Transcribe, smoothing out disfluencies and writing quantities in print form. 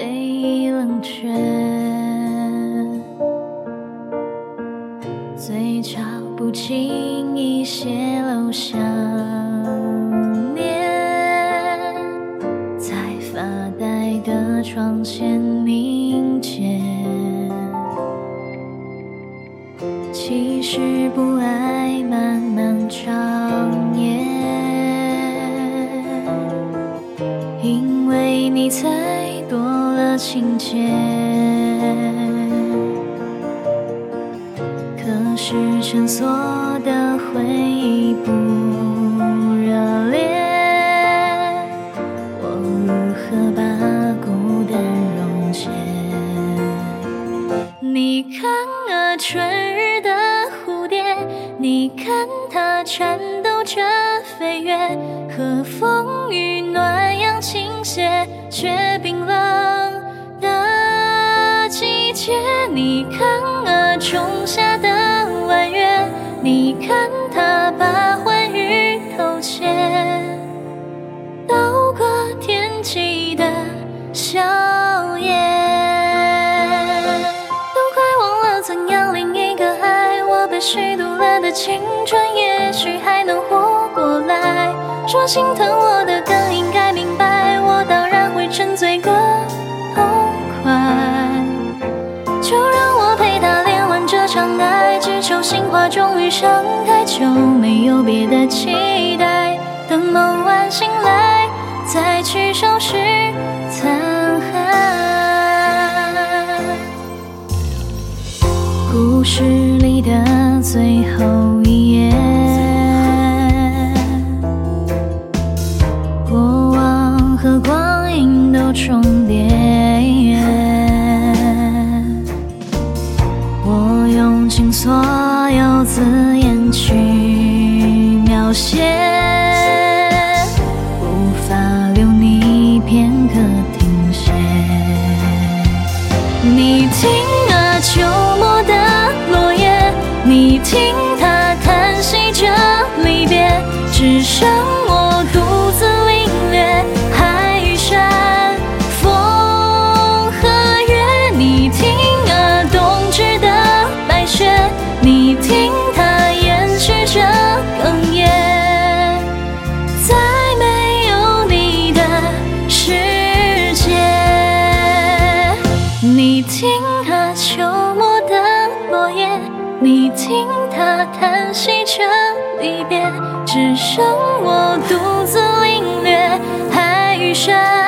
被冷却，嘴角不经意泄露想念，在发呆的窗前凝结。其实不爱漫漫长夜，因为你才多了情节。可是蜷缩的回忆不热烈，我如何把孤单溶解？你看啊，春日的蝴蝶，你看它颤抖着飞跃，和风与暖阳倾斜，却冰冷的季节。你看啊，仲夏的弯月，你看它把欢愉偷窃，度过天气的笑颜。都快忘了怎样另一个爱，我被虚度了的青春也许还能活过来。说心疼我的更应该明白，我当然会沉醉个痛快。就让我陪他恋完这场爱，只求杏花终于盛开，就没有别的期待。等梦完醒来，再去收拾残骸。故事里的最后一页，过往和光阴都重叠。我用尽所有字眼去描写，无法留你片刻停歇。你听啊，秋末的落叶，你听它叹息着离别，只剩我独自领略海与山，风和月。你听啊，冬至的白雪，你听它延续着哽咽，在没有你的世界。你听啊，秋末的落叶，你听它叹息着离别，只剩我独自领略海与山。